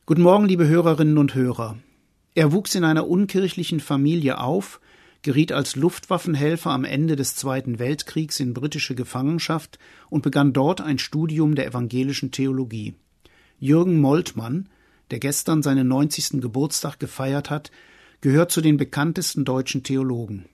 Guten Morgen, liebe Hörerinnen und Hörer. Er wuchs in einer unkirchlichen Familie auf, geriet als Luftwaffenhelfer am Ende des Zweiten Weltkriegs in britische Gefangenschaft und begann dort ein Studium der evangelischen Theologie. Jürgen Moltmann, der gestern seinen 90. Geburtstag gefeiert hat, gehört zu den bekanntesten deutschen Theologen.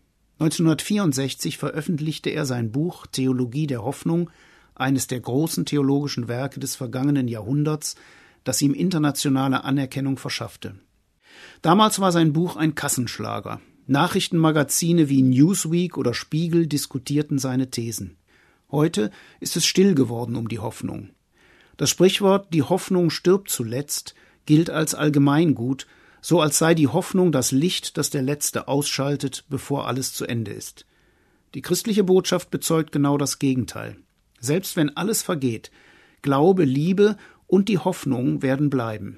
1964 veröffentlichte er sein Buch Theologie der Hoffnung, eines der großen theologischen Werke des vergangenen Jahrhunderts, das ihm internationale Anerkennung verschaffte. Damals war sein Buch ein Kassenschlager. Nachrichtenmagazine wie Newsweek oder Spiegel diskutierten seine Thesen. Heute ist es still geworden um die Hoffnung. Das Sprichwort »Die Hoffnung stirbt zuletzt« gilt als Allgemeingut, so als sei die Hoffnung das Licht, das der Letzte ausschaltet, bevor alles zu Ende ist. Die christliche Botschaft bezeugt genau das Gegenteil. Selbst wenn alles vergeht, Glaube, Liebe und die Hoffnung werden bleiben.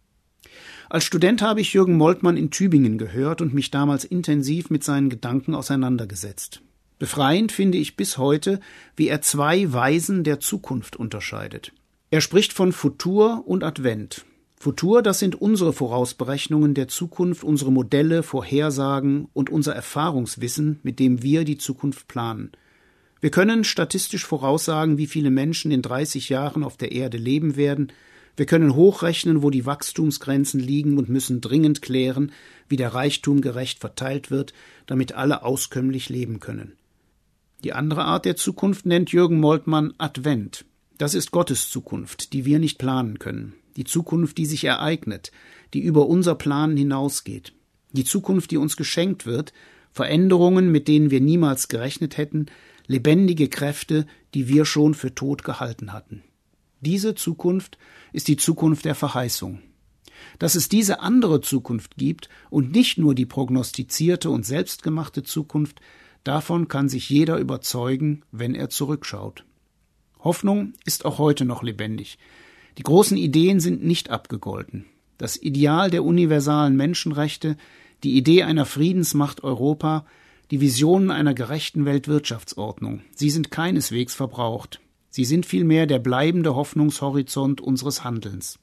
Als Student habe ich Jürgen Moltmann in Tübingen gehört und mich damals intensiv mit seinen Gedanken auseinandergesetzt. Befreiend finde ich bis heute, wie er zwei Weisen der Zukunft unterscheidet. Er spricht von Futur und Advent. Futur, das sind unsere Vorausberechnungen der Zukunft, unsere Modelle, Vorhersagen und unser Erfahrungswissen, mit dem wir die Zukunft planen. Wir können statistisch voraussagen, wie viele Menschen in 30 Jahren auf der Erde leben werden. Wir können hochrechnen, wo die Wachstumsgrenzen liegen und müssen dringend klären, wie der Reichtum gerecht verteilt wird, damit alle auskömmlich leben können. Die andere Art der Zukunft nennt Jürgen Moltmann Advent. Das ist Gottes Zukunft, die wir nicht planen können. Die Zukunft, die sich ereignet, die über unser Planen hinausgeht. Die Zukunft, die uns geschenkt wird, Veränderungen, mit denen wir niemals gerechnet hätten, lebendige Kräfte, die wir schon für tot gehalten hatten. Diese Zukunft ist die Zukunft der Verheißung. Dass es diese andere Zukunft gibt und nicht nur die prognostizierte und selbstgemachte Zukunft, davon kann sich jeder überzeugen, wenn er zurückschaut. Hoffnung ist auch heute noch lebendig. Die großen Ideen sind nicht abgegolten. Das Ideal der universalen Menschenrechte, die Idee einer Friedensmacht Europa, die Visionen einer gerechten Weltwirtschaftsordnung, sie sind keineswegs verbraucht. Sie sind vielmehr der bleibende Hoffnungshorizont unseres Handelns.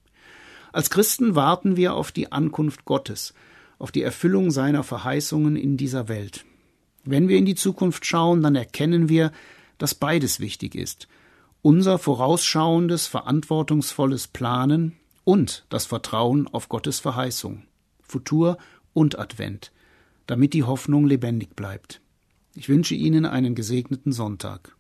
Als Christen warten wir auf die Ankunft Gottes, auf die Erfüllung seiner Verheißungen in dieser Welt. Wenn wir in die Zukunft schauen, dann erkennen wir, dass beides wichtig ist. Unser vorausschauendes, verantwortungsvolles Planen und das Vertrauen auf Gottes Verheißung, Futur und Advent, damit die Hoffnung lebendig bleibt. Ich wünsche Ihnen einen gesegneten Sonntag.